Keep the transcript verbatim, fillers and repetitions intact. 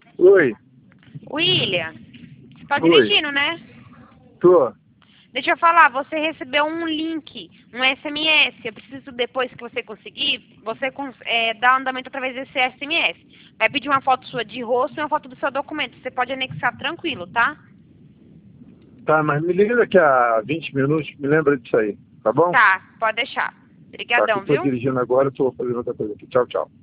Oi. William, você tá Oi. dirigindo, né? Tô. Deixa eu falar, você recebeu um link, um S M S. Eu preciso, depois que você conseguir, você cons é, dar andamento através desse S M S. Vai pedir uma foto sua de rosto e uma foto do seu documento. Você pode anexar tranquilo, tá? Tá, mas me liga daqui a vinte minutos, me lembra disso aí, tá bom? Tá, pode deixar. Tá, que eu Obrigadão, tô viu? dirigindo agora, tô fazendo outra coisa aqui. Tchau, tchau.